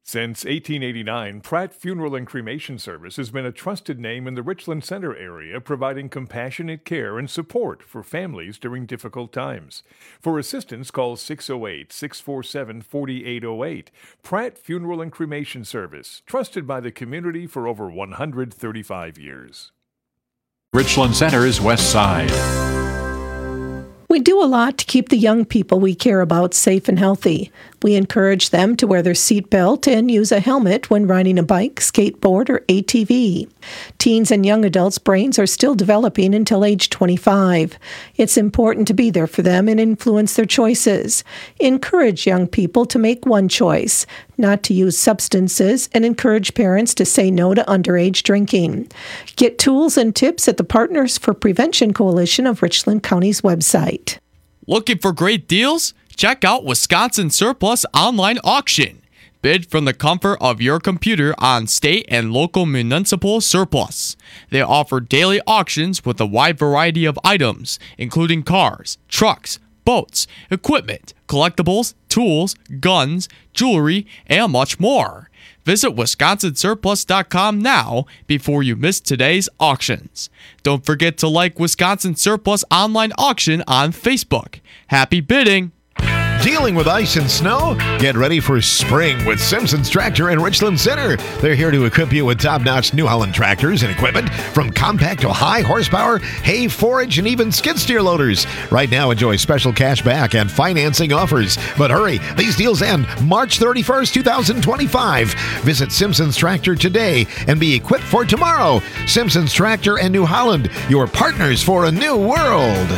Since 1889, Pratt Funeral and Cremation Service has been a trusted name in the Richland Center area, providing compassionate care and support for families during difficult times. For assistance, call 608-647-4808. Pratt Funeral and Cremation Service, trusted by the community for over 135 years. Richland Center's West Side. We do a lot to keep the young people we care about safe and healthy. We encourage them to wear their seatbelt and use a helmet when riding a bike, skateboard, or ATV. Teens and young adults' brains are still developing until age 25. It's important to be there for them and influence their choices. Encourage young people to make one choice, not to use substances, and encourage parents to say no to underage drinking. Get tools and tips at the Partners for Prevention Coalition of Richland County's website. Looking for great deals? Check out Wisconsin Surplus Online Auction. Bid from the comfort of your computer on state and local municipal surplus. They offer daily auctions with a wide variety of items, including cars, trucks, boats, equipment, collectibles, tools, guns, jewelry, and much more. Visit WisconsinSurplus.com now before you miss today's auctions. Don't forget to like Wisconsin Surplus Online Auction on Facebook. Happy bidding! Dealing with ice and snow? Get ready for spring with Simpson's Tractor in Richland Center. They're here to equip you with top-notch New Holland tractors and equipment, from compact to high horsepower, hay, forage, and even skid steer loaders. Right now, enjoy special cash back and financing offers. But hurry, these deals end March 31st, 2025. Visit Simpson's Tractor today and be equipped for tomorrow. Simpson's Tractor and New Holland, your partners for a new world.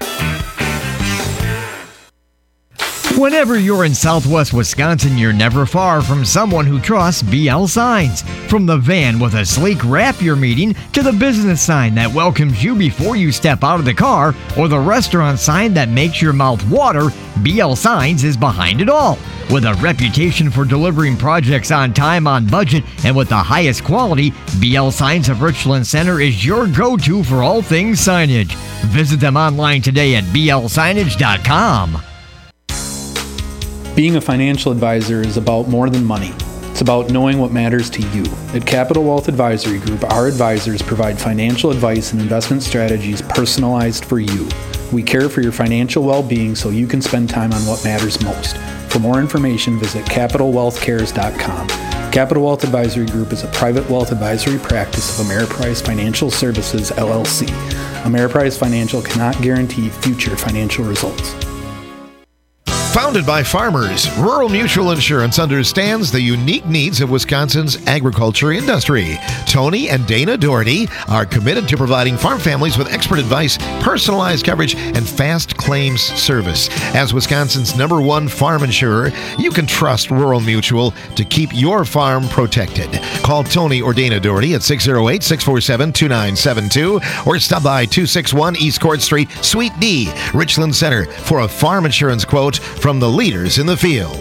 Whenever you're in Southwest Wisconsin, you're never far from someone who trusts BL Signs. From the van with a sleek wrap you're meeting, to the business sign that welcomes you before you step out of the car, or the restaurant sign that makes your mouth water, BL Signs is behind it all. With a reputation for delivering projects on time, on budget, and with the highest quality, BL Signs of Richland Center is your go-to for all things signage. Visit them online today at blsignage.com. Being a financial advisor is about more than money. It's about knowing what matters to you. At Capital Wealth Advisory Group, our advisors provide financial advice and investment strategies personalized for you. We care for your financial well-being so you can spend time on what matters most. For more information, visit CapitalWealthCares.com. Capital Wealth Advisory Group is a private wealth advisory practice of Ameriprise Financial Services, LLC. Ameriprise Financial cannot guarantee future financial results. Founded by farmers, Rural Mutual Insurance understands the unique needs of Wisconsin's agriculture industry. Tony and Dana Doherty are committed to providing farm families with expert advice, personalized coverage, and fast claims service. As Wisconsin's #1 farm insurer, you can trust Rural Mutual to keep your farm protected. Call Tony or Dana Doherty at 608-647-2972 or stop by 261 East Court Street, Suite D, Richland Center for a farm insurance quote from the leaders in the field.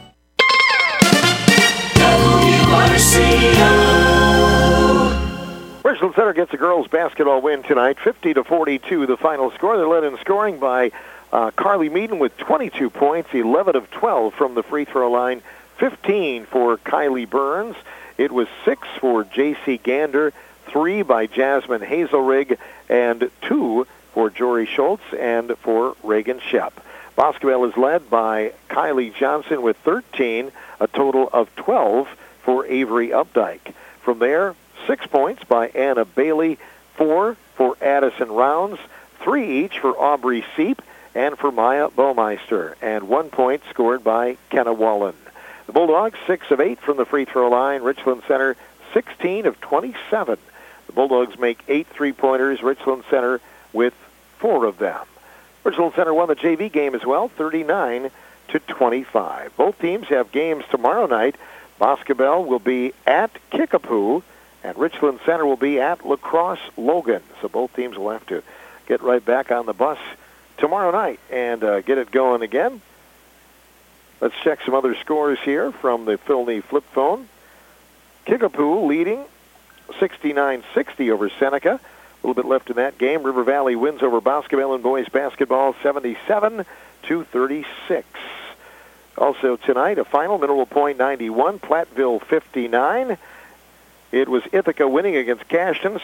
Richland Center gets a girls' basketball win tonight, 50-42, the final score. They're led in scoring by Carly Meaden with 22 points, 11 of 12 from the free throw line, 15 for Kylie Burns. It was 6 for J.C. Gander, 3 by Jasmine Hazelrig, and 2 for Jory Schultz and for Reagan Shep. Boscobel is led by Kylie Johnson with 13, a total of 12 for Avery Updike. From there, 6 points by Anna Bailey, 4 for Addison Rounds, 3 each for Aubrey Seep and for Maya Baumeister, and 1 point scored by Kenna Wallen. The Bulldogs, 6 of 8 from the free throw line. Richland Center, 16 of 27. The Bulldogs make 8 3-pointers. Richland Center with 4 of them. Richland Center won the JV game as well, 39-25. Both teams have games tomorrow night. Boscobel will be at Kickapoo, and Richland Center will be at La Crosse Logan. So both teams will have to get right back on the bus tomorrow night and get it going again. Let's check some other scores here from the Philney flip phone. Kickapoo leading 69-60 over Seneca. A little bit left in that game. River Valley wins over Boscobel in boys basketball 77-36. Also tonight, a final, Mineral Point 91, Platteville 59. It was Ithaca winning against Cashton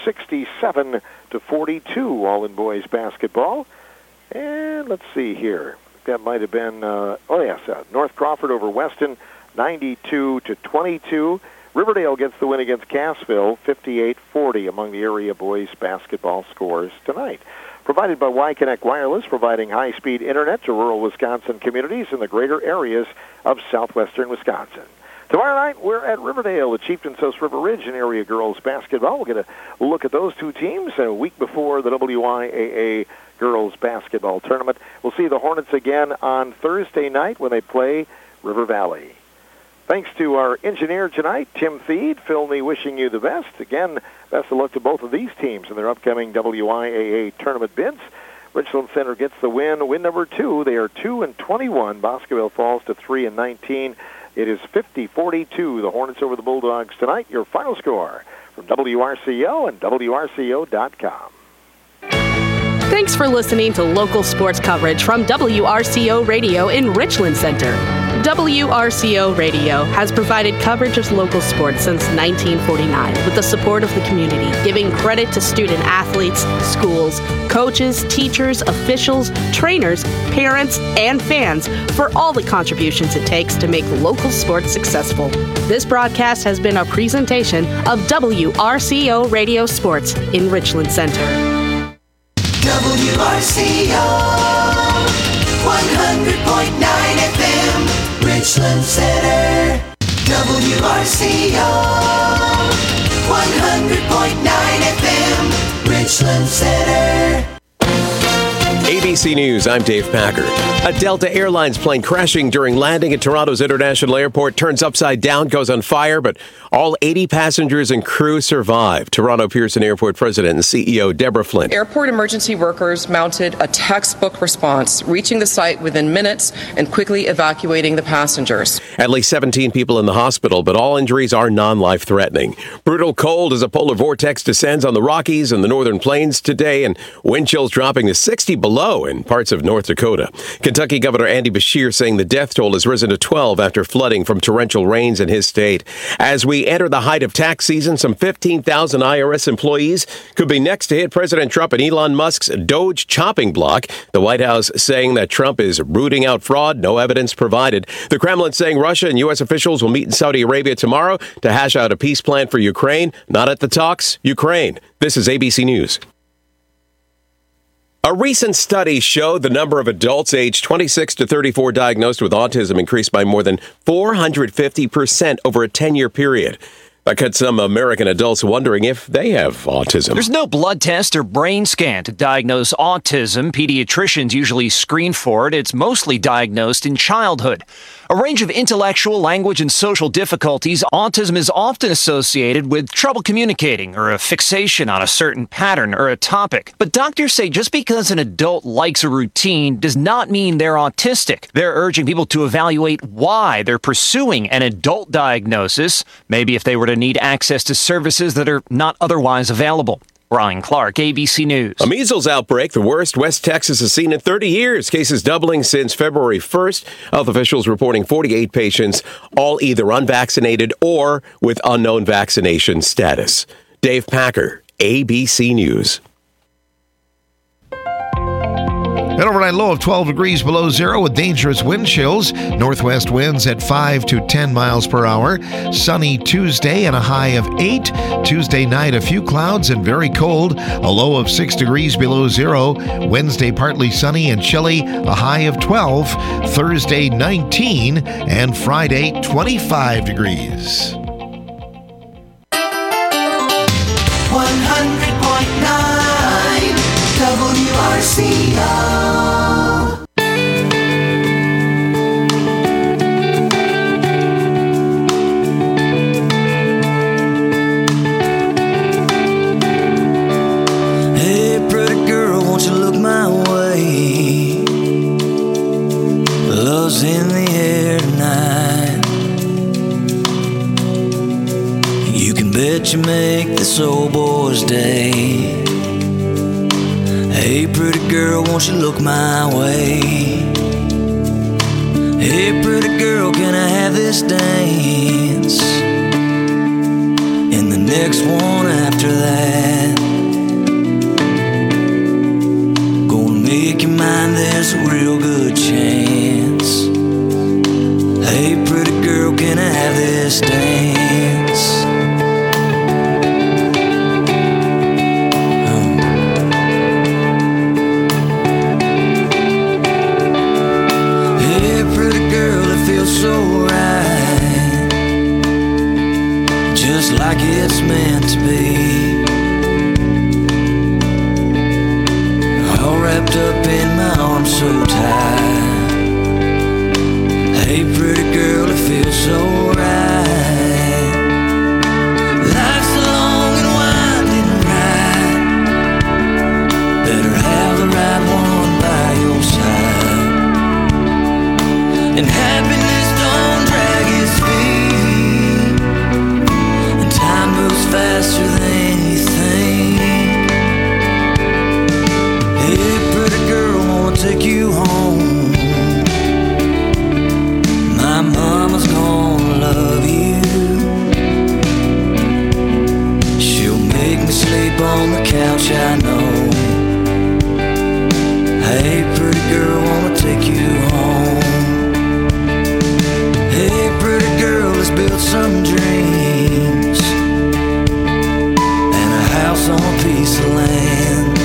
67-42, all in boys basketball. And let's see here. That might have been, North Crawford over Weston 92-22. Riverdale gets the win against Cassville 58-40 among the area boys basketball scores tonight. Provided by Y-Connect Wireless, providing high-speed internet to rural Wisconsin communities in the greater areas of southwestern Wisconsin. Tomorrow night, we're at Riverdale at Chieftain Sos River Ridge in area girls basketball. We'll get a look at those two teams a week before the WIAA girls basketball tournament. We'll see the Hornets again on Thursday night when they play River Valley. Thanks to our engineer tonight, Tim Theed. Phil Nee wishing you the best. Again, best of luck to both of these teams in their upcoming WIAA tournament bids. Richland Center gets the win number 2. They are 2-21. Boscoville falls to 3-19. It is 50-42. The Hornets over the Bulldogs tonight. Your final score from WRCO and WRCO.com. Thanks for listening to local sports coverage from WRCO Radio in Richland Center. WRCO Radio has provided coverage of local sports since 1949 with the support of the community, giving credit to student athletes, schools, coaches, teachers, officials, trainers, parents, and fans for all the contributions it takes to make local sports successful. This broadcast has been a presentation of WRCO Radio Sports in Richland Center. WRCO 100.9 FM Richland Center. WRCO 100.9 FM Richland Center. ABC News, I'm Dave Packer. A Delta Airlines plane crashing during landing at Toronto's International Airport turns upside down, goes on fire, but all 80 passengers and crew survive. Toronto Pearson Airport President and CEO Deborah Flint. Airport emergency workers mounted a textbook response, reaching the site within minutes and quickly evacuating the passengers. At least 17 people in the hospital, but all injuries are non-life-threatening. Brutal cold as a polar vortex descends on the Rockies and the northern plains today, and wind chills dropping to 60 below in parts of North Dakota. Kentucky Governor Andy Beshear saying the death toll has risen to 12 after flooding from torrential rains in his state. As we enter the height of tax season, some 15,000 IRS employees could be next to hit President Trump and Elon Musk's Doge chopping block. The White House saying that Trump is rooting out fraud, no evidence provided. The Kremlin saying Russia and U.S. officials will meet in Saudi Arabia tomorrow to hash out a peace plan for Ukraine. Not at the talks, Ukraine. This is ABC News. A recent study showed the number of adults aged 26 to 34 diagnosed with autism increased by more than 450% over a 10-year period. That got some American adults wondering if they have autism. There's no blood test or brain scan to diagnose autism. Pediatricians usually screen for it. It's mostly diagnosed in childhood. A range of intellectual, language, and social difficulties, autism is often associated with trouble communicating or a fixation on a certain pattern or a topic. But doctors say just because an adult likes a routine does not mean they're autistic. They're urging people to evaluate why they're pursuing an adult diagnosis, maybe if they were to need access to services that are not otherwise available. Brian Clark, ABC News. A measles outbreak, the worst West Texas has seen in 30 years. Cases doubling since February 1st. Health officials reporting 48 patients, all either unvaccinated or with unknown vaccination status. Dave Packer, ABC News. An overnight low of 12 degrees below zero with dangerous wind chills. Northwest winds at 5 to 10 miles per hour. Sunny Tuesday and a high of 8. Tuesday night, a few clouds and very cold. A low of 6 degrees below zero. Wednesday, partly sunny and chilly. A high of 12. Thursday, 19. And Friday, 25 degrees. 100.9 WRCO. Hey, pretty girl, won't you look my way? Love's in the air tonight. You can bet you make this old boy's day. Hey, pretty girl, won't you look my way? Hey, pretty girl, can I have this dance? And the next one after that. Gonna make you mine, there's a real good chance. Hey, pretty girl, can I have this dance? Hey, pretty girl, it feels so right, just like it's meant to be. All wrapped up in my arms so tight. Hey, pretty girl, it feels so right. Life's a long and winding ride. Better have the right one by your side. And happiness don't drag its feet, and time moves faster than you think. Hey, pretty girl, wanna take you home. My mama's gonna love you. She'll make me sleep on the couch, I know. Hey, pretty girl, wanna take you home. Hey, pretty girl, let's build some dreams and a house on a piece of land.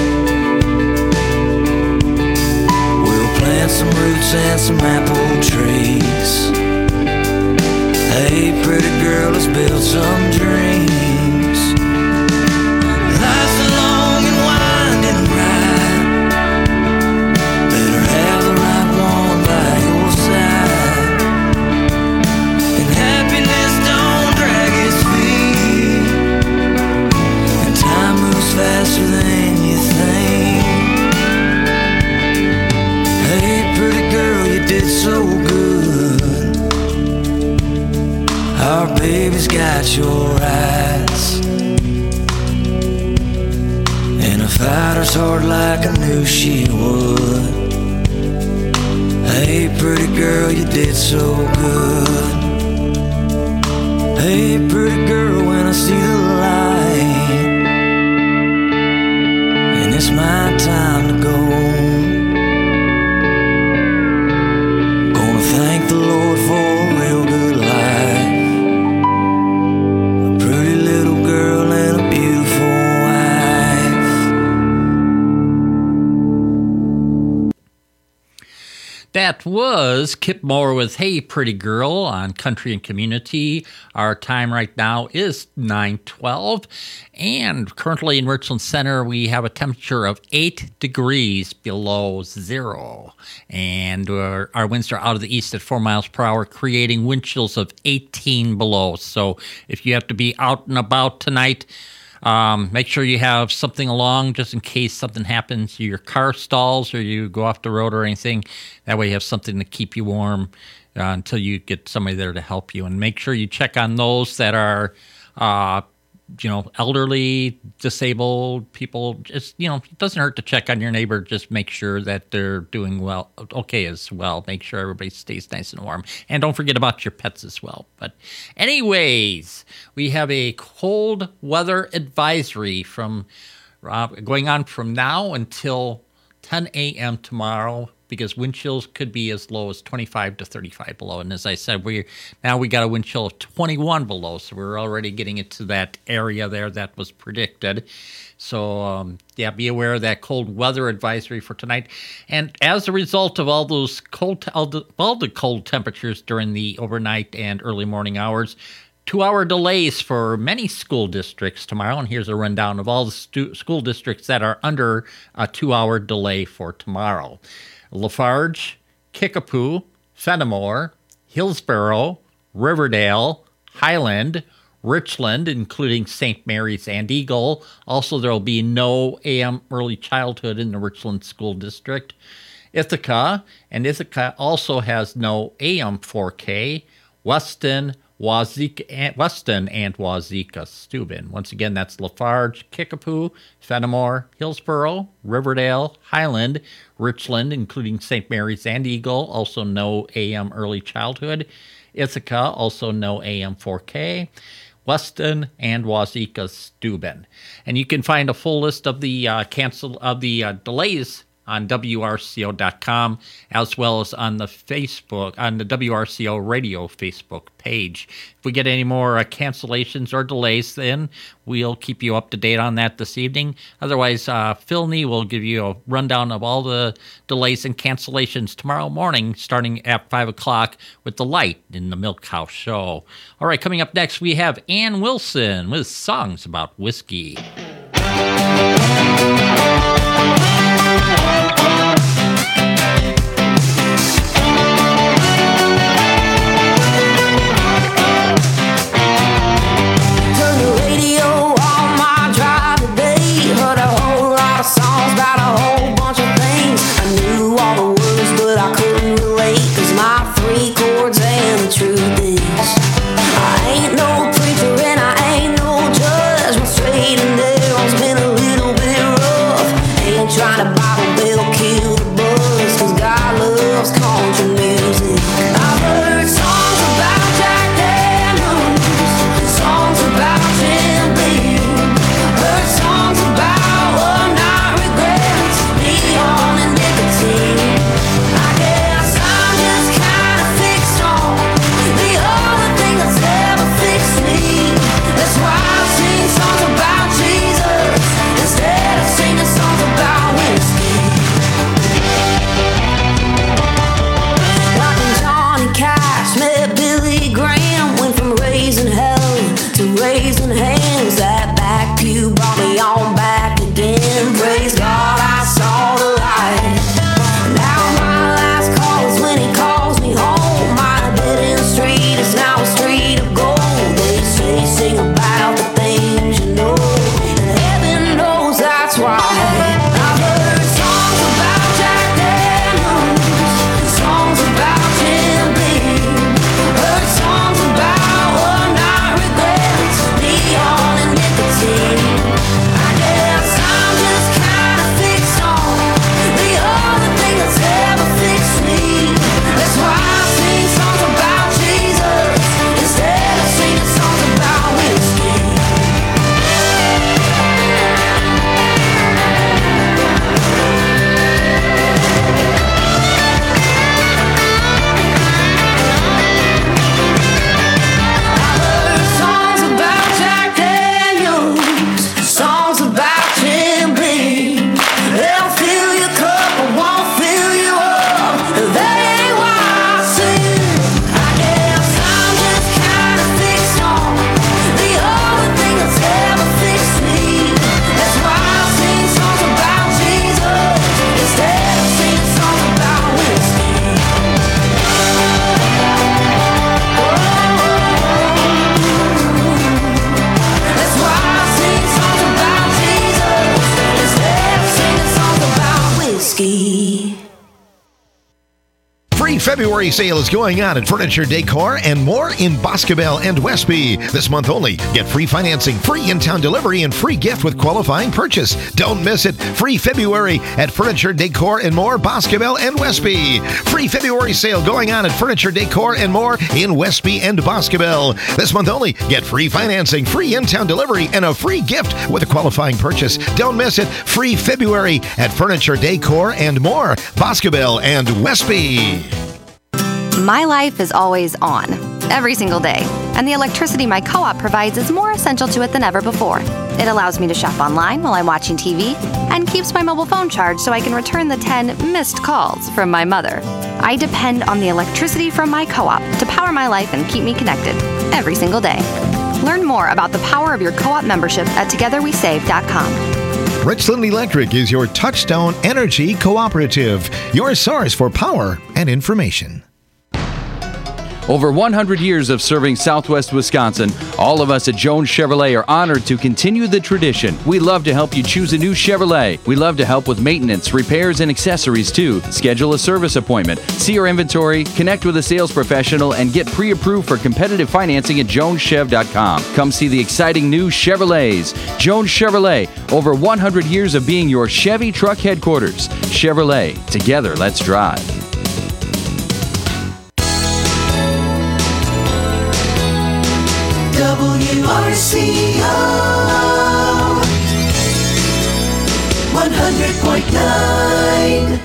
We'll plant some roots and some apple trees. Hey, pretty girl, let's build some dreams. Life's a long and winding ride. Better have the right one by your side. And happiness don't drag its feet, and time moves faster than you think. Hey, pretty girl, you did so good. Our baby's got your eyes, and a fighter's heart like I knew she would. Hey, pretty girl, you did so good. Hey, pretty girl, when I see the light, and it's my time to go, gonna thank the Lord for a real good life. That was Kip Moore with Hey Pretty Girl on Country and Community. Our time right now is 9:12, and currently in Richland Center we have a temperature of 8 degrees below zero, and our winds are out of the east at 4 miles per hour, creating wind chills of 18 below. So if you have to be out and about tonight, make sure you have something along just in case something happens, your car stalls or you go off the road or anything. That way you have something to keep you warm until you get somebody there to help you. And make sure you check on those that are, elderly, disabled people. Just, it doesn't hurt to check on your neighbor. Just make sure that they're doing well, okay as well. Make sure everybody stays nice and warm. And don't forget about your pets as well. But anyways, we have a cold weather advisory from going on from now until 10 a.m. tomorrow, because wind chills could be as low as 25 to 35 below. And as I said, we got a wind chill of 21 below, so we're already getting into that area there that was predicted. So, be aware of that cold weather advisory for tonight. And as a result of all the cold temperatures during the overnight and early morning hours, 2-hour delays for many school districts tomorrow. And here's a rundown of all the school districts that are under a 2-hour delay for tomorrow. Lafarge, Kickapoo, Fenimore, Hillsborough, Riverdale, Highland, Richland, including St. Mary's and Eagle. Also, there will be no AM early childhood in the Richland School District. Ithaca, and Ithaca also has no AM 4K. Weston, Weston and Wazeeka Steuben. Once again, that's Lafarge, Kickapoo, Fenimore, Hillsboro, Riverdale, Highland, Richland, including St. Mary's and Eagle, also no AM Early Childhood, Ithaca, also no AM 4K, Weston, and Wazeeka Steuben. And you can find a full list of the delays on WRCO.com, as well as on the WRCO Radio Facebook page. If we get any more cancellations or delays, then we'll keep you up to date on that this evening. Otherwise, Phil Nee will give you a rundown of all the delays and cancellations tomorrow morning, starting at 5 o'clock with The Light in the Milk House Show. All right, coming up next, we have Ann Wilson with songs about whiskey. February sale is going on at Furniture Decor and More in Boscobel and Westby. This month only. Get free financing, free in-town delivery, and free gift with qualifying purchase. Don't miss it. Free February at Furniture Decor and More, Boscobel and Westby. Free February sale going on at Furniture Decor and More in Westby and Boscobel. This month only. Get free financing, free in-town delivery, and a free gift with a qualifying purchase. Don't miss it. Free February at Furniture Decor and More, Boscobel and Westby. My life is always on, every single day, and the electricity my co-op provides is more essential to it than ever before. It allows me to shop online while I'm watching TV and keeps my mobile phone charged so I can return the 10 missed calls from my mother. I depend on the electricity from my co-op to power my life and keep me connected every single day. Learn more about the power of your co-op membership at togetherwesave.com. Richland Electric is your touchstone energy cooperative, your source for power and information. Over 100 years of serving Southwest Wisconsin, all of us at Jones Chevrolet are honored to continue the tradition. We love to help you choose a new Chevrolet. We love to help with maintenance, repairs, and accessories too. Schedule a service appointment, see our inventory, connect with a sales professional, and get pre-approved for competitive financing at joneschev.com. Come see the exciting new Chevrolets. Jones Chevrolet, over 100 years of being your Chevy truck headquarters. Chevrolet, together let's drive. WRCO 100.9.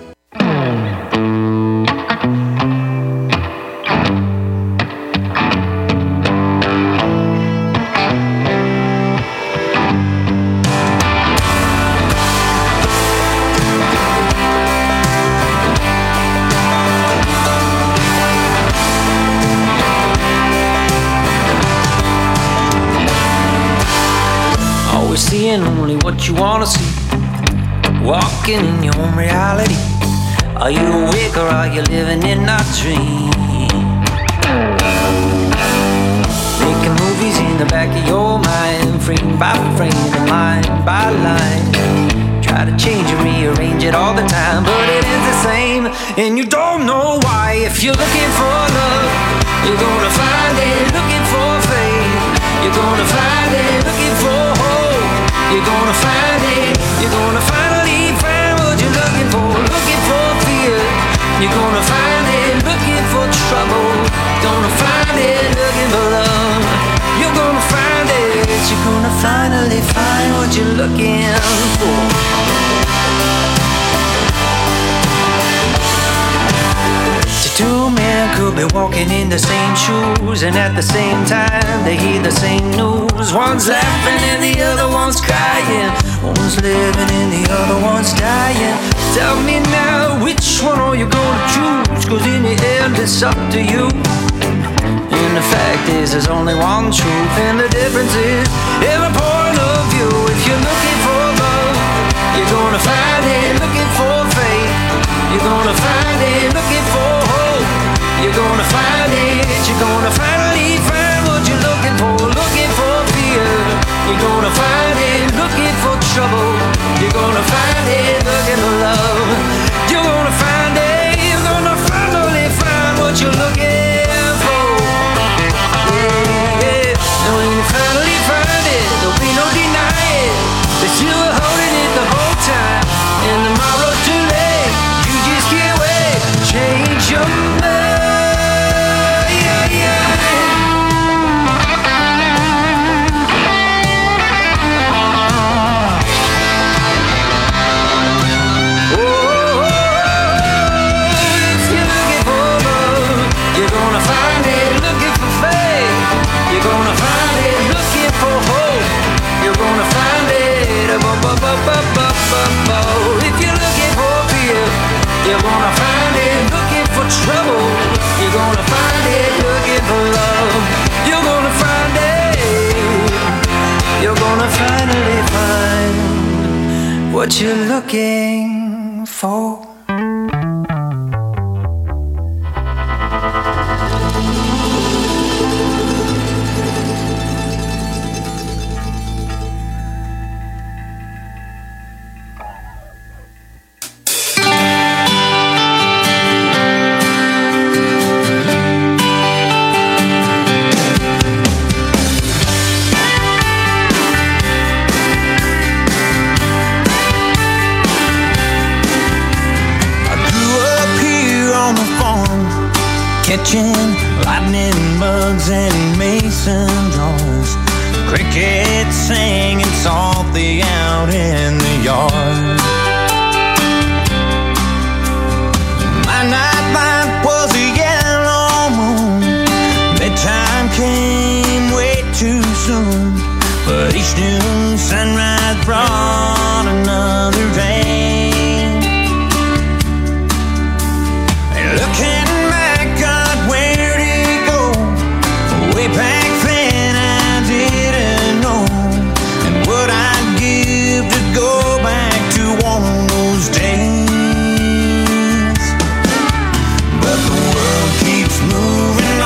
Seeing only what you wanna see, walking in your own reality. Are you awake or are you living in a dream? Making movies in the back of your mind, frame by frame and line by line. Try to change and rearrange it all the time, but it is the same, and you don't know why. If you're looking for love, you're gonna find it. Looking for faith, you're gonna find it. Looking for hope, you're gonna find it. You're gonna finally find what you're looking for. Looking for fear, you're gonna find it. Looking for trouble, gonna find it. Looking for love, you're gonna find it. You're gonna finally find what you're looking for. Two men could be walking in the same shoes, and at the same time they hear the same news. One's laughing and the other one's crying. One's living and the other one's dying. Tell me now, which one are you gonna choose? 'Cause in the end it's up to you. And the fact is there's only one truth, and the difference is every point of view. If you're looking for love, you're gonna find it. Looking for faith, you're gonna find it. Looking for hope, you're gonna find it. You're gonna finally find what you're looking for. Looking for fear, you're gonna find it. Looking for trouble, you're gonna find it. Looking for love, you're gonna find it. You're gonna finally find what you're looking for. Yeah. And when you finally find it, there'll be no denying that you were holding it the whole time. And tomorrow's too late, you just can't wait. Change your mind. If you're looking for fear, you're gonna find it. Looking for trouble, you're gonna find it. Looking for love, you're gonna find it. You're gonna finally find what you're looking for. Catching lightning bugs and mason jars, crickets singing softly out in the yard. My nightlight was a yellow moon. Bedtime came way too soon, but each new sunrise brought another day. And looking back then I didn't know, and what I'd give to go back to one of those days. But the world keeps moving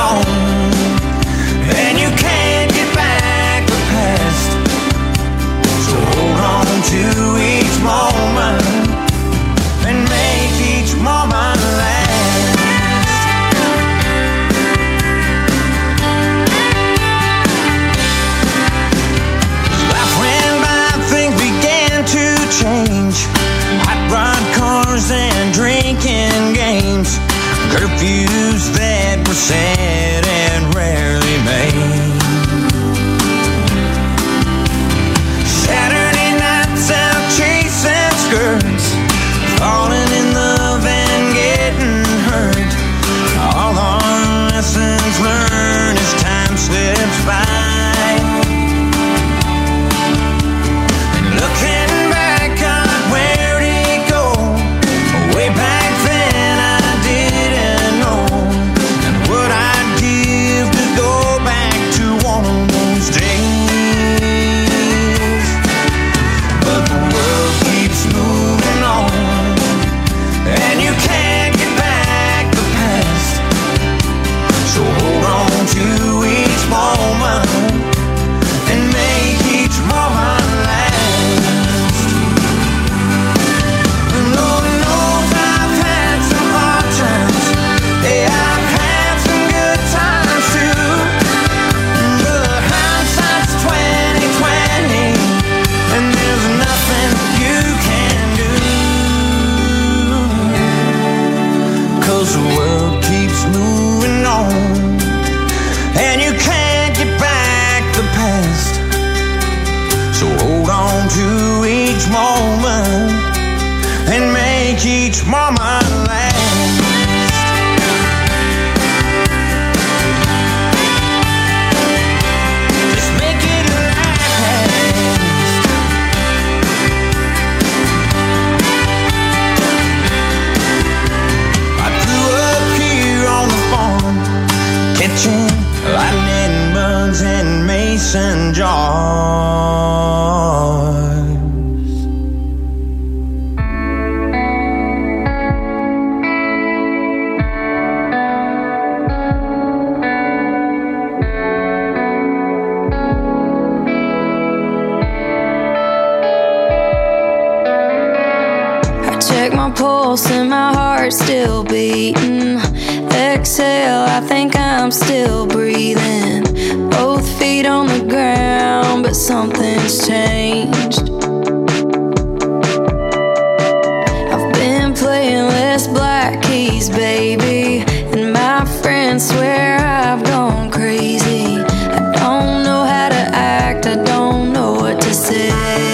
mama last. Just make it last. I grew up here on the farm, catching lightning bugs and mason jars. Check my pulse and my heart's still beating. Exhale, I think I'm still breathing. Both feet on the ground, but something's changed. I've been playing less black keys, baby, and my friends swear I've gone crazy. I don't know how to act, I don't know what to say.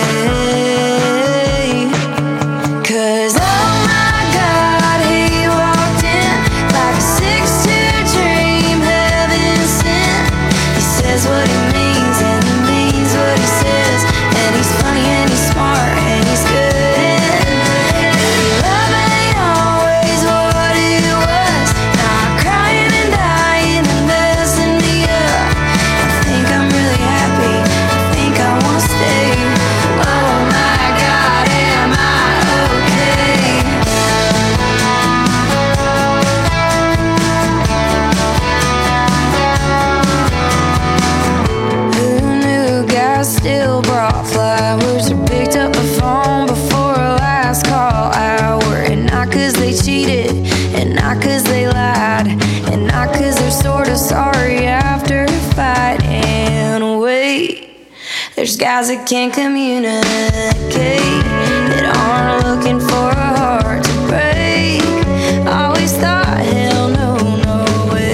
Still brought flowers or picked up a phone before a last call hour. And not cause they cheated, and not cause they lied, and not cause they're sorta sorry after a fight. And wait, there's guys that can't communicate, that aren't looking for a heart to break. I always thought, hell no, no way.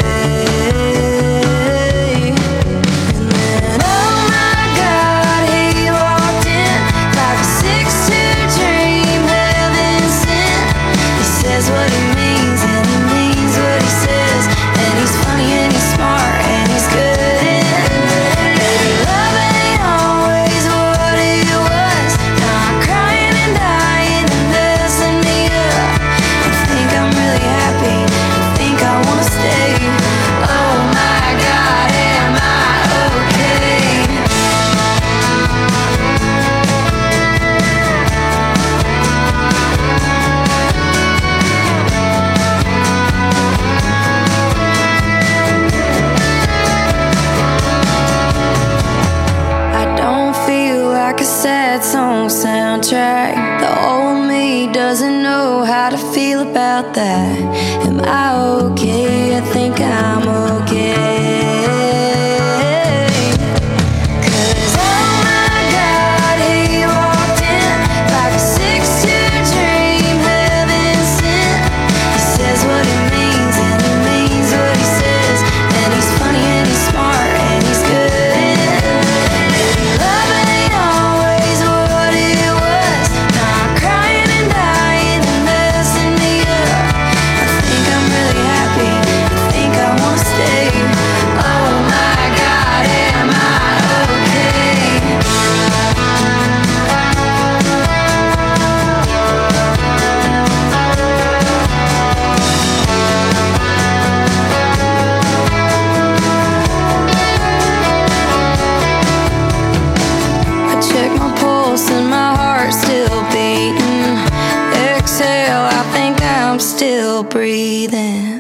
And then oh my God, he walked in like a 6'2" dream heaven sent. He says what he means and he means what he says, and he's funny and he's smart and he's good. And baby, love ain't always what it was. Now I'm crying and dying and messing me up. I think I'm really happy, I think I wanna stay. Oh my God, am I okay? I don't feel like a sad song soundtrack. The old me doesn't know how to feel about that. Am I okay? I think I'm okay. 'Cause oh my God, he walked in like a 6'2" dream heaven sent. He says what he means and he means what he says, and he's funny and he's smart and he's good. Love ain't always what it was. Now I'm crying and dying and messing me up. I think I'm really happy, I think I wanna stay. Oh my God, am I okay? I check my pulse and my heart's still beating. Exhale, I think I'm still breathing.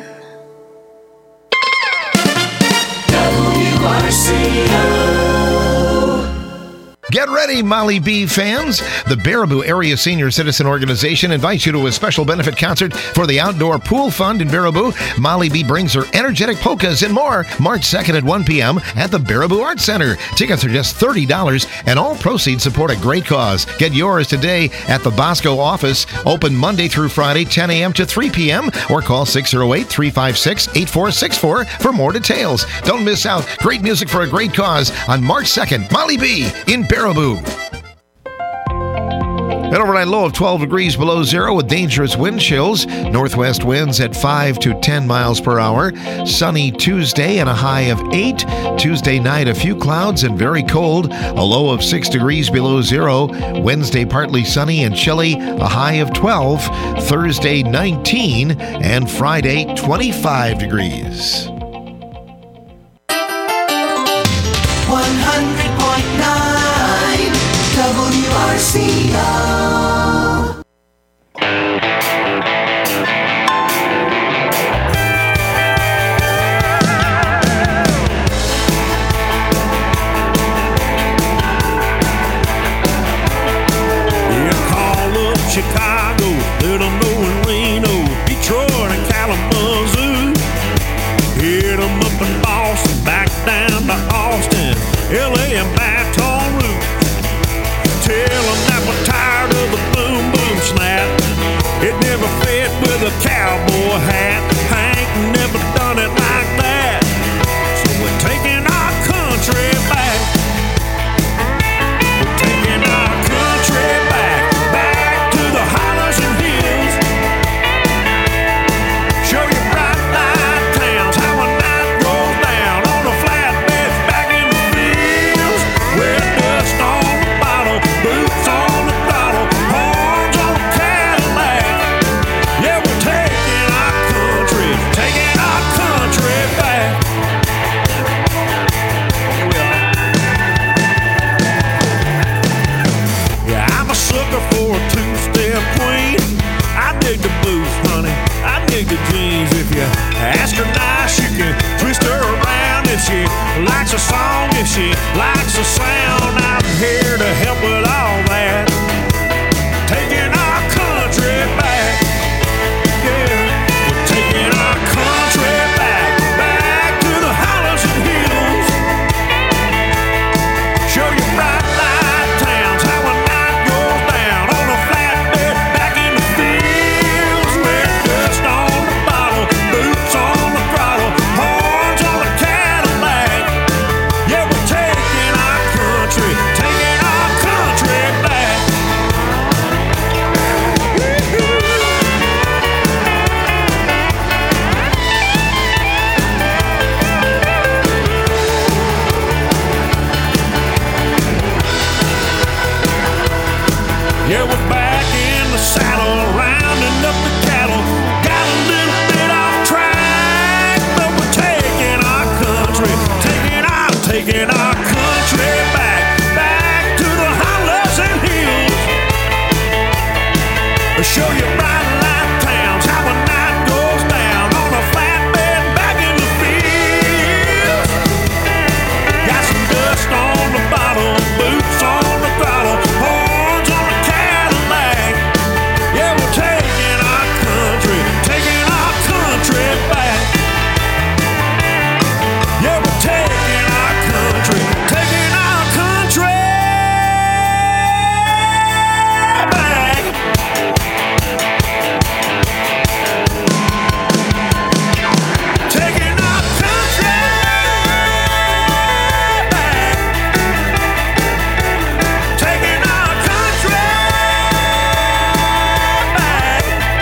Get ready, Molly B fans. The Baraboo Area Senior Citizen Organization invites you to a special benefit concert for the Outdoor Pool Fund in Baraboo. Molly B brings her energetic polkas and more March 2nd at 1 p.m. at the Baraboo Arts Center. Tickets are just $30 and all proceeds support a great cause. Get yours today at the Bosco office, open Monday through Friday, 10 a.m. to 3 p.m. or call 608-356-8464 for more details. Don't miss out. Great music for a great cause on March 2nd. Molly B in Baraboo. An overnight low of 12 degrees below zero with dangerous wind chills. Northwest winds at 5 to 10 miles per hour. Sunny Tuesday and a high of 8. Tuesday night, a few clouds and very cold. A low of 6 degrees below zero. Wednesday, partly sunny and chilly. A high of 12. Thursday, 19. And Friday, 25 degrees. 100.9 WRCO. Chicago, let them know in Reno, Detroit and Kalamazoo. Hit them up in Boston, back down to Austin, LA and Baton Rouge. Tell them that we're tired of the boom boom snap. It never fit with a cowboy hat. Hank never done it like that. So we're taking our country back. We're taking our country back. The hollers and hills, show you bright light towns, how a night goes down on the flatbeds back in the fields. Wet dust on the bottle, boots on the throttle, horns on the Cadillac. Yeah, we're taking our country back. Yeah, I'm a sucker for a two-step queen. I dig the boots, honey. I dig the jeans. If you ask her nice, you can twist her around. If she likes a song, if she likes a sound, I'm here to help with all that. Taking our country back. Yeah, we're taking our country back. Back to the hollers and hills. Show you bright light towns, how a night goes down on a flatbed back in the fields. Wet dust on the bottle, boots on the throttle, horns on the Cadillac. Yeah, we're taking our country back. Yeah, we're back in the saddle, rounding up the cattle. Got a little bit off track, but we're taking our country back. Back to the hollers and hills. Show you bright light towns, how a night goes down on a flatbed back in the fields. Got some dust on the bottle, boots on the throttle, horns on the Cadillac. Yeah, we're taking our country back. Yeah, we're taking our country back. Taking our country back. Taking our country back.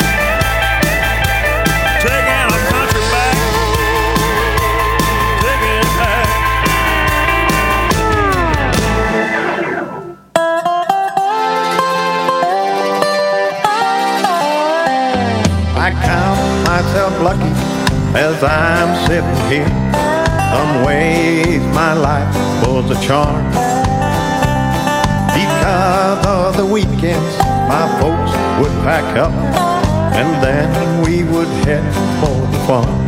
Taking our country back. Taking it back. I count myself lucky as I'm sitting here. Some ways my life was a charm. Because of the weekends, my folks would pack up and then we would head for the farm.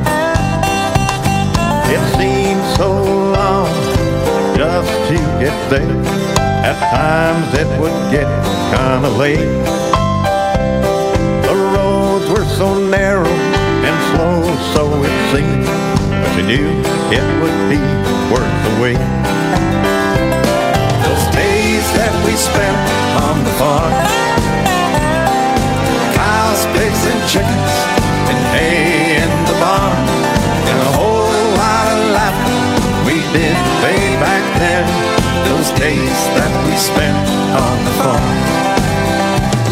It seemed so long just to get there. At times it would get kinda late. The roads were so narrow and slow, so it seemed, but you knew it would be worth the wait. Those days that we spent on the farm, cows, pigs, and chickens, and hay in the barn, and a whole lot of laughing we did way back then. Those days that we spent on the farm.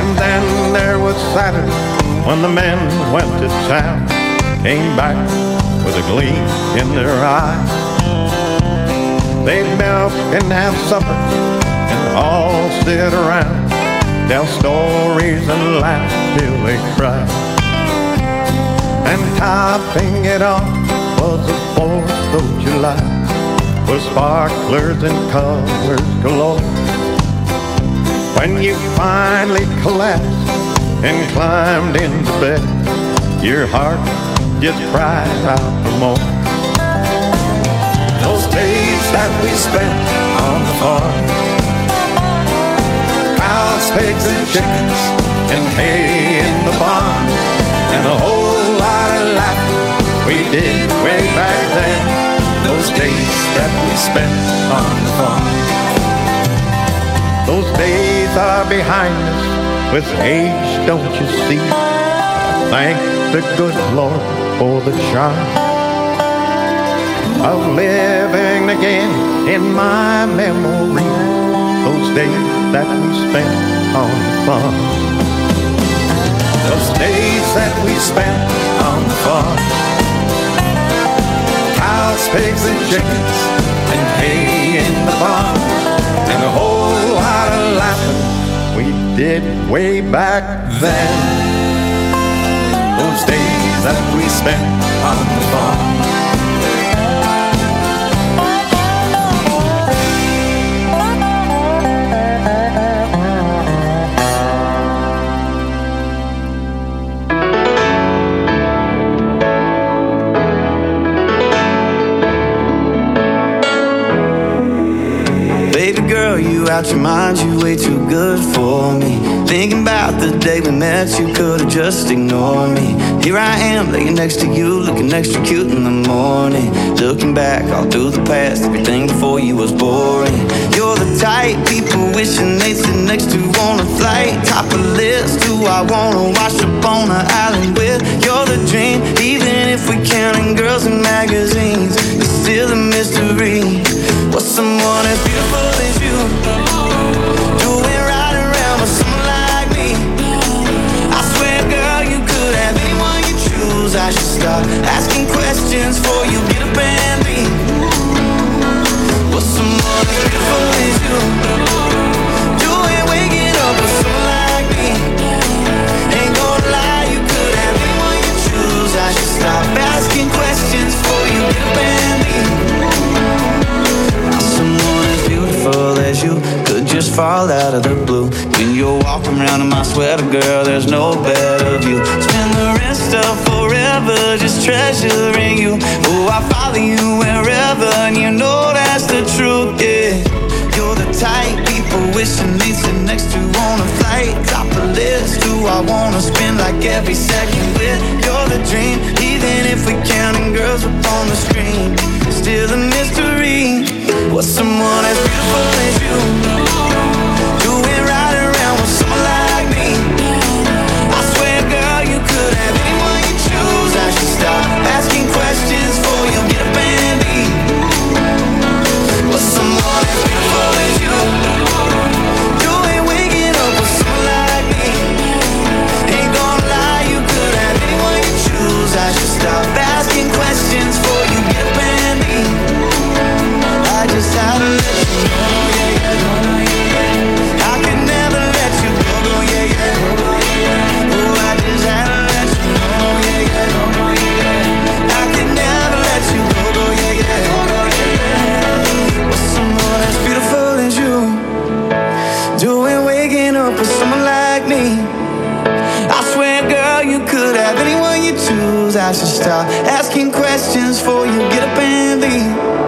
And then there was Saturday when the men went to town, came back with a gleam in their eyes. They'd milk and have supper and all sit around, tell stories and laugh till they cry. And topping it off was the 4th of July, with sparklers and colors galore. When you finally collapsed and climbed into bed, your heart just cried out for more. Those days that we spent on the farm, cows, pigs, and chickens, and hay in the barn, and a whole lot of laughing we did way back then. Those days that we spent on the farm. Those days are behind us with age, don't you see? Thank the good Lord for the charm of living again in my memory. Those days that we spent on the farm. Those days that we spent on the farm. Cows, pigs, and chickens, and hay in the barn, and a whole lot of laughing we did way back then. Those days that we spent on the farm. You out your mind, you way too good for me. Thinking about the day we met, you could've just ignored me. Here I am, laying next to you, looking extra cute in the morning. Looking back all through the past, everything before you was boring. You're the type people wishing they'd sit next to on a flight. Top of the list, who I wanna wash up on an island with. You're the dream, even if we counting girls in magazines. You're still a mystery. What's someone as beautiful as you doing right around with someone like me? I swear, girl, you could have anyone you choose. I should stop asking questions before you get up and leave. What's someone as beautiful as you doing waking up with someone like me? Ain't gonna lie, you could have anyone you choose. I should stop asking questions before you get up and leave. Someone as beautiful as you could just fall out of the blue. When you're walking around in my sweater, girl, there's no better view. Spend the rest of forever just treasuring you. Oh, I follow you wherever, and you know that's the truth, yeah. You're the type people wishing they'd sit next to on a flight. Top the list, who I wanna spend like every second with. You're the dream, even if we counting girls up on the screen. Still a mystery. What's someone as beautiful as you doing right around with someone like me? I swear, girl, you could have anyone you choose. I should stop asking questions before you get up and leave. What's someone as beautiful as you doing waking up with someone like me? Ain't gonna lie, you could have anyone you choose. I should stop asking questions before you get up and leave. I just had to let you know, yeah, yeah. I could never let you go, yeah, yeah. Oh, I just had to let you know, yeah, yeah. I could never let you go, yeah, yeah. With someone as beautiful as you, doing waking up with someone like me. I swear, girl, you could have anyone you choose. I should stop asking questions before you get up and leave.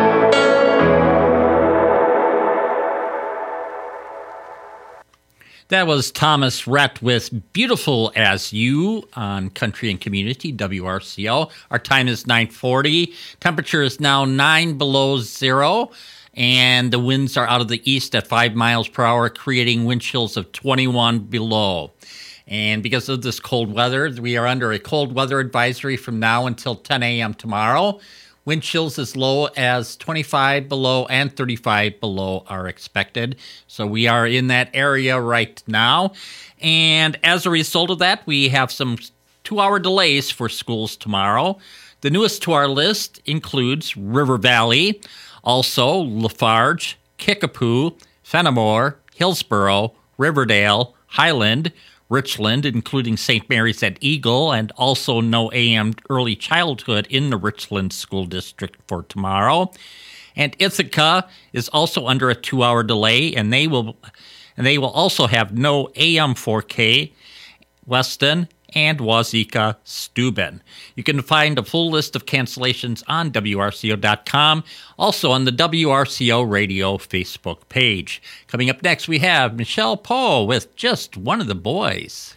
That was Thomas Rhett with Beautiful As You on Country and Community, WRCO. Our time is 9:40. Temperature is now 9 below zero, and the winds are out of the east at 5 miles per hour, creating wind chills of 21 below. And because of this cold weather, we are under a cold weather advisory from now until 10 a.m. tomorrow. Wind chills as low as 25 below and 35 below are expected. So we are in that area right now. And as a result of that, we have some 2-hour delays for schools tomorrow. The newest to our list includes River Valley, also Lafarge, Kickapoo, Fenimore, Hillsborough, Riverdale, Highland, Richland, including St. Mary's at Eagle, and also no AM early childhood in the Richland School District for tomorrow. And Ithaca is also under a 2-hour delay, and they will also have no AM 4K, Weston, and Wazeeka Steuben. You can find a full list of cancellations on WRCO.com, also on the WRCO Radio Facebook page. Coming up next, we have Michelle Poe with Just One of the Boys.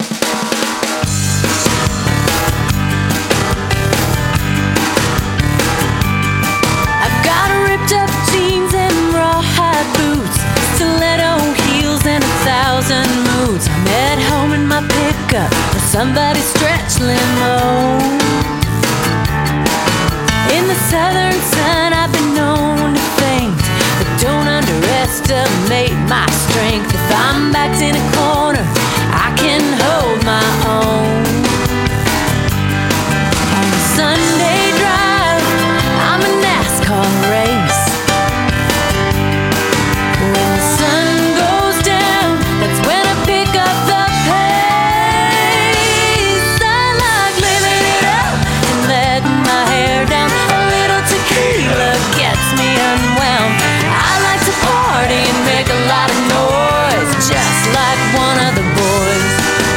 I've got ripped up jeans and rawhide boots, stiletto heels and 1,000 moods. I'm at home in my pickup with somebody's stretch limo. In the southern sun I've been known to faint, but don't underestimate my strength. If I'm backed in a corner, I can hold my own. On a Sunday drive, I'm a NASCAR race. When the sun goes down, that's when I pick up the pace. I like living it up and letting my hair down. A little tequila gets me unwound. I like to party and make a lot of noise, just like one of the boys.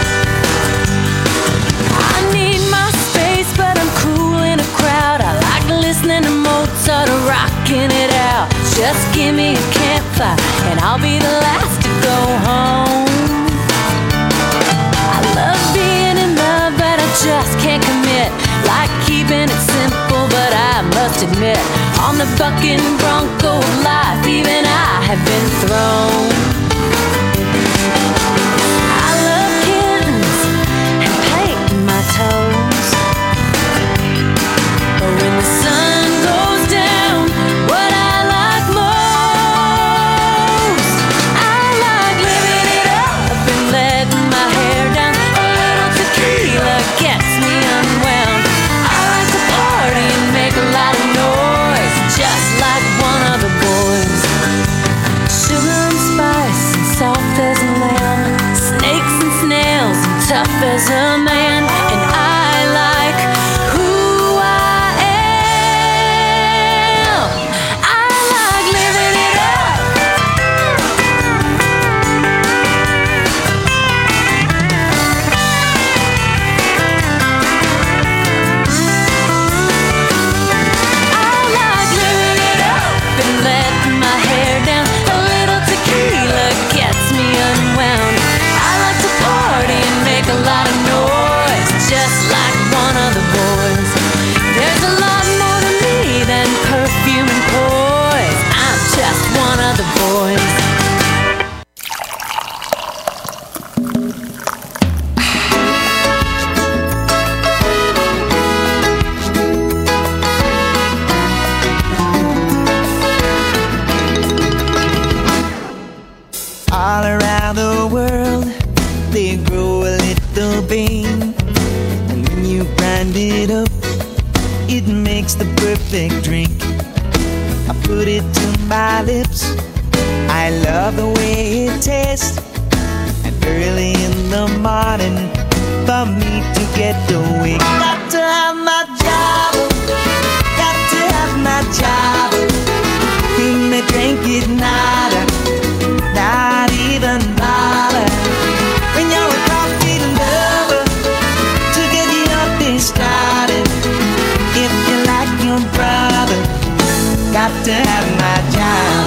I need my space, but I'm cool in a crowd. I like listening to Mozart or rocking it out. Just give me a campfire and I'll be the last to go home. I love being in love, but I just can't commit. Like keeping it simple, but I must admit, on the bucking bronco of life, even I have been thrown. I love kittens and painting my toes, but when the sun goes down, what I like most, I like living it up and letting my hair down. A little tequila gets me unwound. I like to party and make a lot of noise, just like one of the boys. Sugar and spice and soft as a lamb, snakes and snails and tough as a man. And I like who I am. I like living it up. I like living it up and letting my hair down. A little tequila gets me unwound. I like to party and make a lot of noise, just like one of the boys. There's a lot more to me than perfume and poise. I'm just one of the boys. All around the world, they grow a little bean, and when you grind it up, it makes the perfect drink. I put it to my lips, I love the way it tastes, and early in the morning, for me to get awake. Got to have my job, got to have my job. When they drink it, nada, not even bother. When you're a coffee lover, to get your day started. If you like your brother, got to have my job.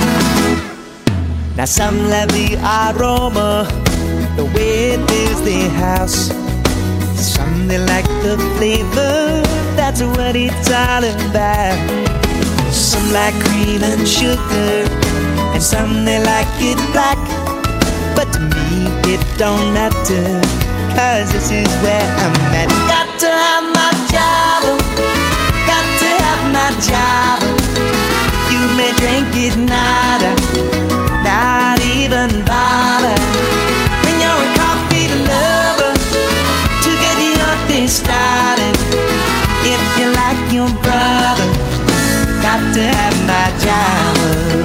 Now some love the aroma, the way it fills their house. Some they like the flavor, that's what it's all about. Some like cream and sugar, and some they like it black. But to me it don't matter, 'cause this is where I'm at. Got to have my job, got to have my my job. You may drink it, nada, not even bother. When you're a coffee lover, to get your day started. If you like your brother, got to have my job.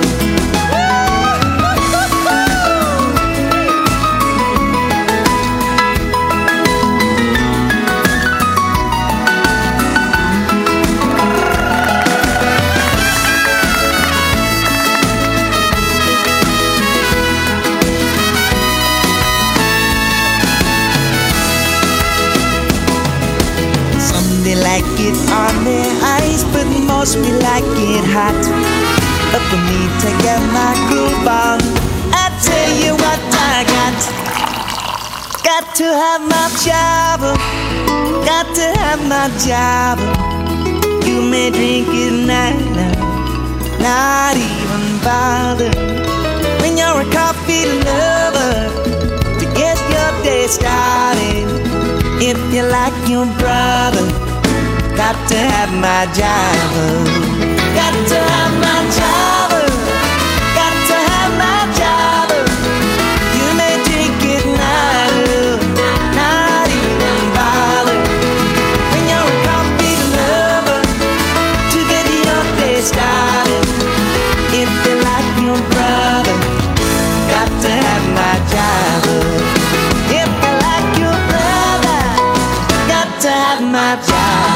They like it on their ice, but most me like it hot. But for me to get my groove on, I tell you what I got. Got to have my job. Got to have my job. You may drink it now, not even bother. When you're a coffee lover, to get your day started. If you like your brother, got to have my job. Got to have my job. Got to have my job. You may drink it now, not even bother. When you're a coffee lover, to get your day started. If you like your brother, got to have my job. If you like your brother, got to have my job.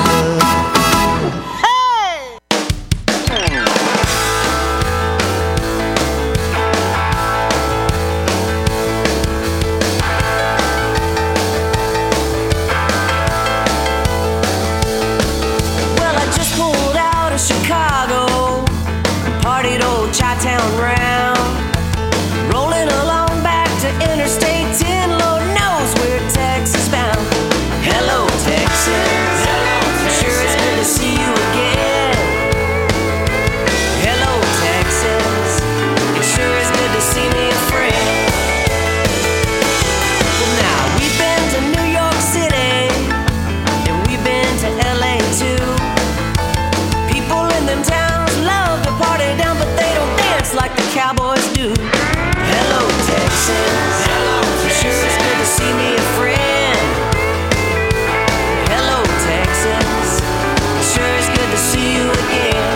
Chicago, partied old Chi-Town round, rolling along back to Interstate 10, Lord knows where Texas bound. Hello, Texas. Sure it's good to see you again. Hello, Texas. It sure is good to see me a friend. Well, now we've been to New York City and we've been to LA too. Them towns love to party down, but they don't dance like the cowboys do. Hello, Texas. Sure it's good to see me a friend. Hello, Texas. Sure it's good to see you again.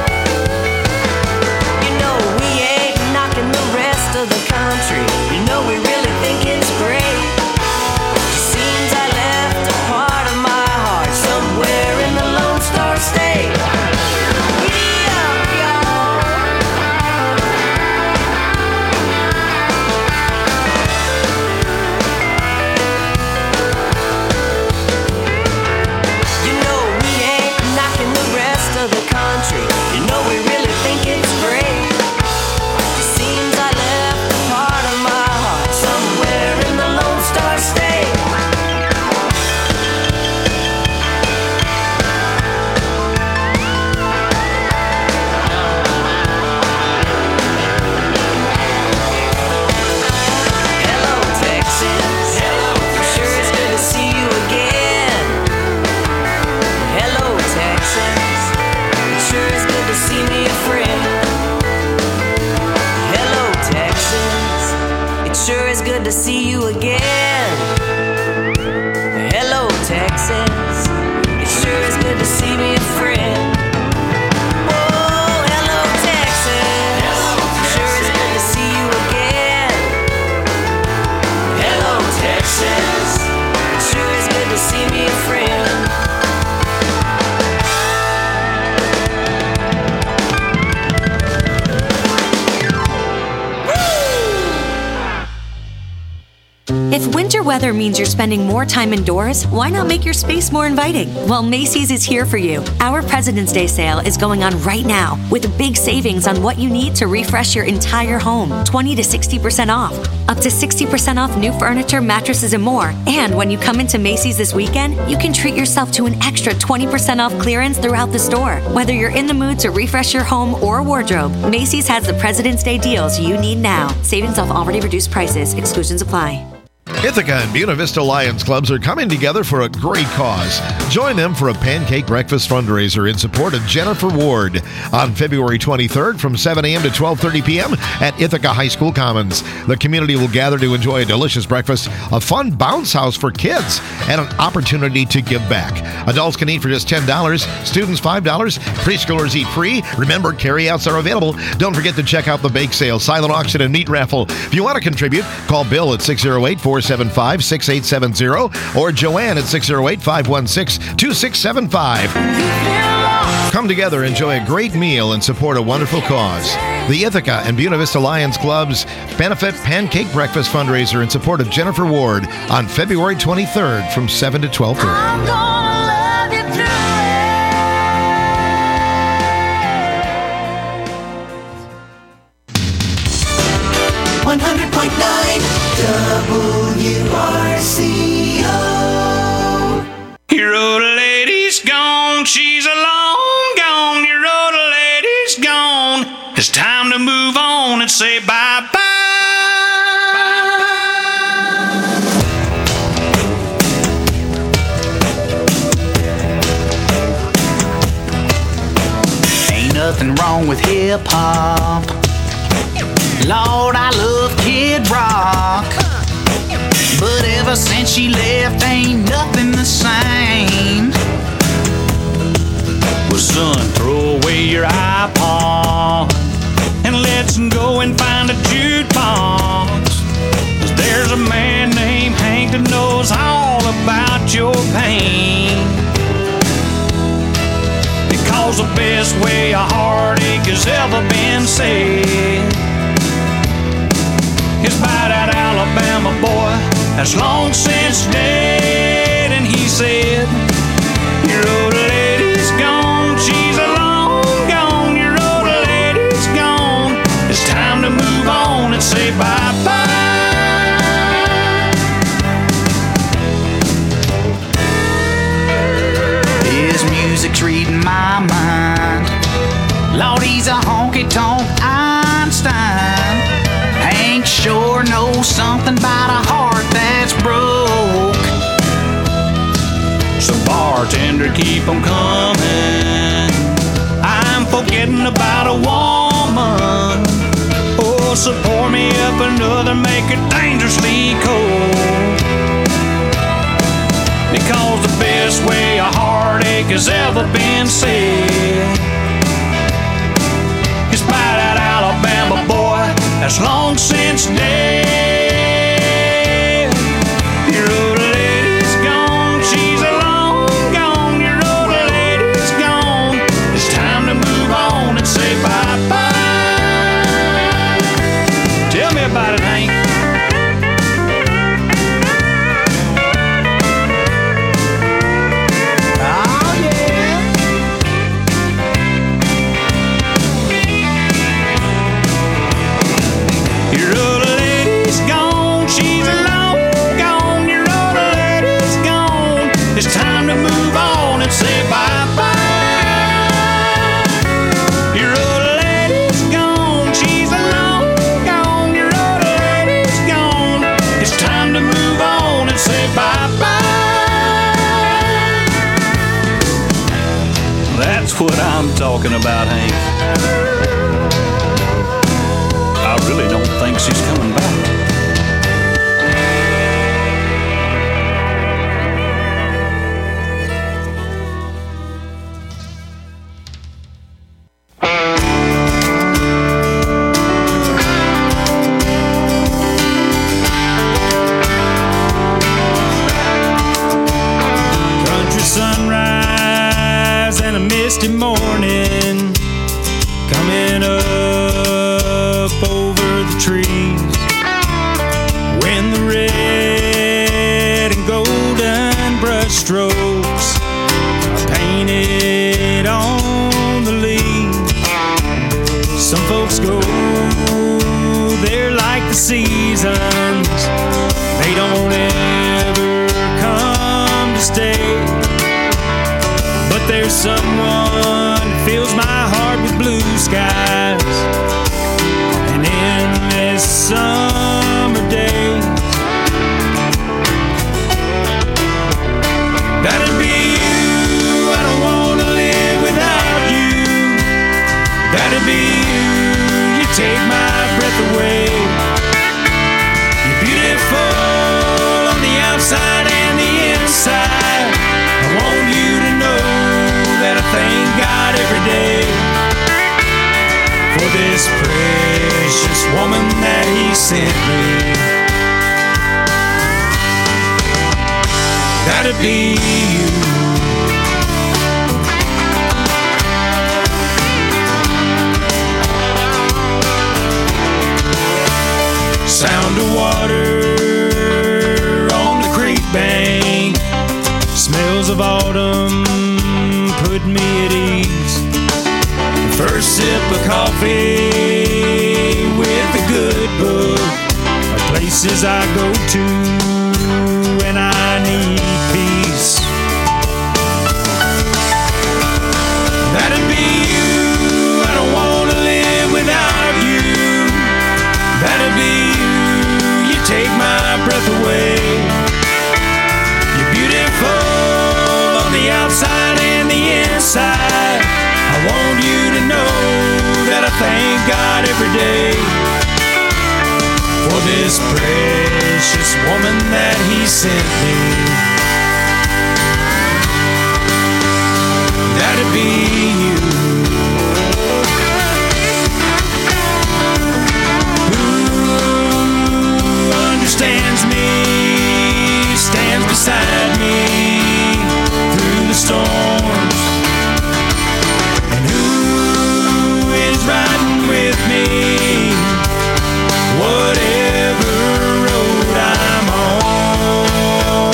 You know we ain't knocking the rest of the country. You know we really think it's great. Seems I left a part of my heart somewhere in the Lone Star State. To see you again. Hello, Texas. It sure is good to see me a friend. Oh, hello, Texas. Sure is good to see you again. Hello, Texas. It sure is good to see me a friend. If winter weather means you're spending more time indoors, why not make your space more inviting? Well, Macy's is here for you. Our President's Day sale is going on right now with big savings on what you need to refresh your entire home. 20 to 60% off. Up to 60% off new furniture, mattresses, and more. And when you come into Macy's this weekend, you can treat yourself to an extra 20% off clearance throughout the store. Whether you're in the mood to refresh your home or wardrobe, Macy's has the President's Day deals you need now. Savings off already reduced prices. Exclusions apply. Ithaca and Buena Vista Lions Clubs are coming together for a great cause. Join them for a pancake breakfast fundraiser in support of Jennifer Ward on February 23rd from 7 a.m. to 12:30 p.m. at Ithaca High School Commons. The community will gather to enjoy a delicious breakfast, a fun bounce house for kids, and an opportunity to give back. Adults can eat for just $10, students $5, preschoolers eat free. Remember, carryouts are available. Don't forget to check out the bake sale, silent auction, and meat raffle. If you want to contribute, call Bill at 608-475-6870 or Joanne at 608-516-2675. Come together, enjoy a great meal, and support a wonderful cause. The Ithaca and Buena Vista Lions Club's Benefit Pancake Breakfast fundraiser in support of Jennifer Ward on February 23rd from 7 to 12:30. 100.9 WRCO. Your old lady's gone, she's a long gone. Your old lady's gone. It's time to move on and say bye-bye. Ain't nothing wrong with hip-hop. Lord, I love Kid Rock. But ever since she left, ain't nothing the same. Well, son, throw away your iPod and let's go and find a jukebox. 'Cause there's a man named Hank that knows all about your pain. Because the best way a heartache has ever been said is by that Alabama boy that's long since dead. And he said, your old lady's gone, she's a long gone. Your old lady's gone. It's time to move on and say bye-bye. His music's reading my mind. Lord, he's a honky-tonk Einstein. Hank sure knows something about a heart that's broke. So bartender, keep 'em coming. I'm forgetting about a woman. Oh, so pour me up another, make it dangerously cold. Because the best way a heartache has ever been said is by that Alabama boy that's long since dead. Your old lady's gone, she's a long gone. Your old lady's gone. It's time to move on and say bye-bye. Tell me about it, Hank. Say bye-bye. Your old lady's gone, she's long gone. Your old lady's gone. It's time to move on and say bye-bye. That's what I'm talking about, Hank. I really don't think she's coming back. Misty morning coming up over the trees, when the red and golden brush strokes are painted on the leaves. Some folks go there like the seasons, they don't ever come to stay. But there's someone who fills my heart with blue skies, and endless summer days. That'd be you. Sound of water on the creek bank, smells of autumn put me at ease. First sip of coffee with a good book are places I go to when I need peace. That'd be you, I don't want to live without you. That'd be you, you take my breath away. You're beautiful on the outside and the inside. I want you to know that I thank God every day for this precious woman that He sent me. That'd be you. Who understands me, stands beside me through the storms. Riding with me, whatever road I'm on.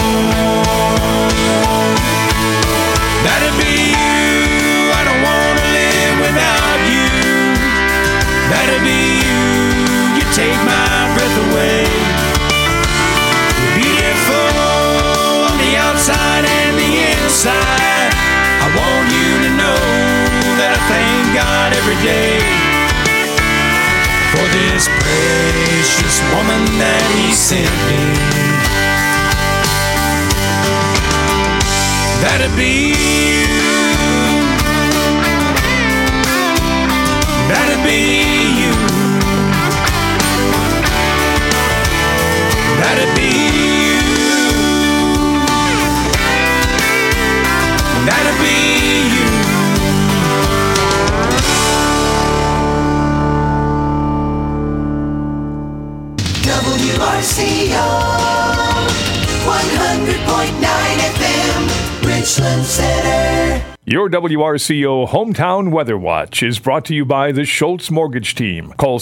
That'd be you, I don't want to live without you. That'd be you, you take my breath away. You're beautiful on the outside and the inside. I want you to know that I thank God every day for this precious woman that He sent me. That'd be you. That'd be you. That'd be you. That'd be you. WRCO 100.9 FM, Richland Center. Your WRCO Hometown Weather Watch is brought to you by the Schultz Mortgage Team. Call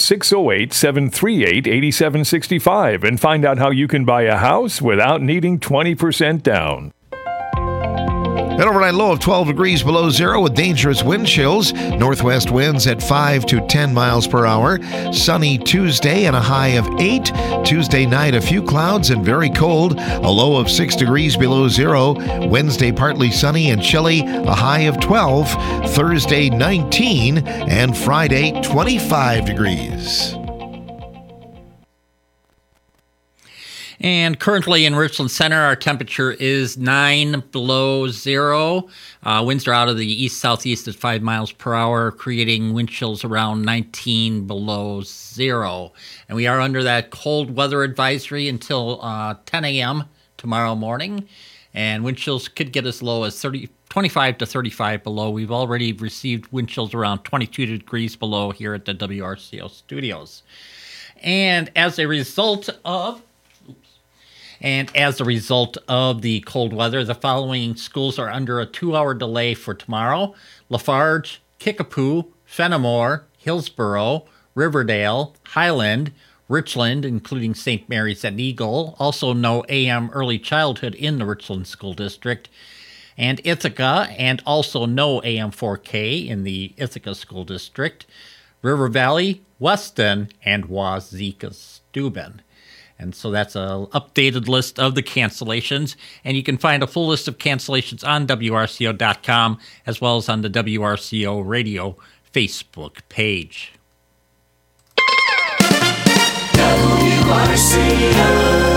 608-738-8765 and find out how you can buy a house without needing 20% down. An overnight low of 12 degrees below zero with dangerous wind chills. Northwest winds at 5 to 10 miles per hour. Sunny Tuesday and a high of 8. Tuesday night, a few clouds and very cold. A low of 6 degrees below zero. Wednesday, partly sunny and chilly. A high of 12. Thursday, 19. And Friday, 25 degrees. And currently in Richland Center, our temperature is 9 below zero. Winds are out of the east-southeast at 5 miles per hour, creating wind chills around 19 below zero. And we are under that cold weather advisory until 10 a.m. tomorrow morning. And wind chills could get as low as 25 to 35 below. We've already received wind chills around 22 degrees below here at the WRCO studios. And as a result of the cold weather, the following schools are under a 2-hour delay for tomorrow: Lafarge, Kickapoo, Fenimore, Hillsborough, Riverdale, Highland, Richland, including St. Mary's and Eagle. Also no AM early childhood in the Richland School District. And Ithaca, and also no AM 4K in the Ithaca School District. River Valley, Weston, and Wazeeka-Steuben. And so that's an updated list of the cancellations. And you can find a full list of cancellations on WRCO.com as well as on the WRCO Radio Facebook page. WRCO